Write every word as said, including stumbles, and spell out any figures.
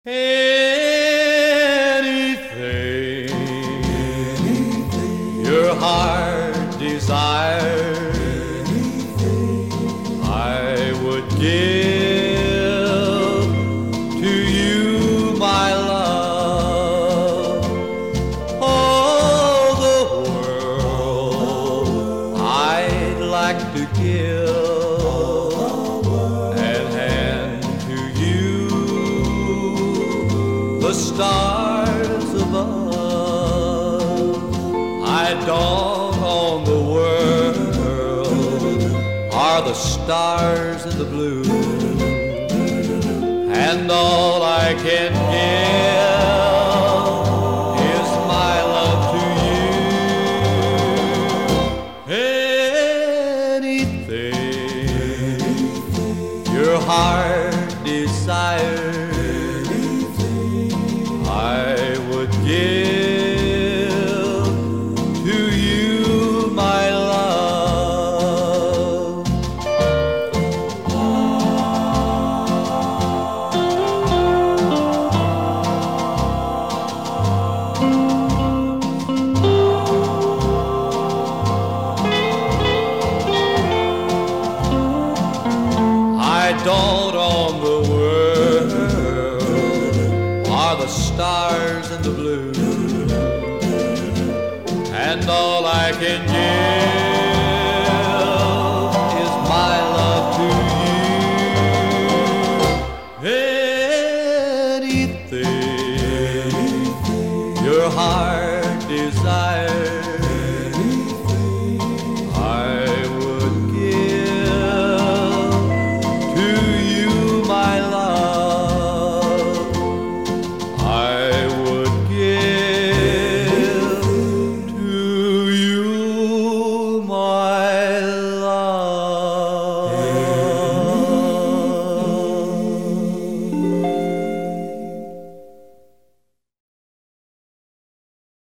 Anything, anything your heart desires, I would give to you, my love. All the world I'd like to give and hand to you the stars above. I dawn on the world are the stars in the blue, and all I can give is my love to you. Anything your heart desires, I would give to you, my love. I dawn on the world are the stars in the blue, and all I can give is my love to you. Anything your heart desires,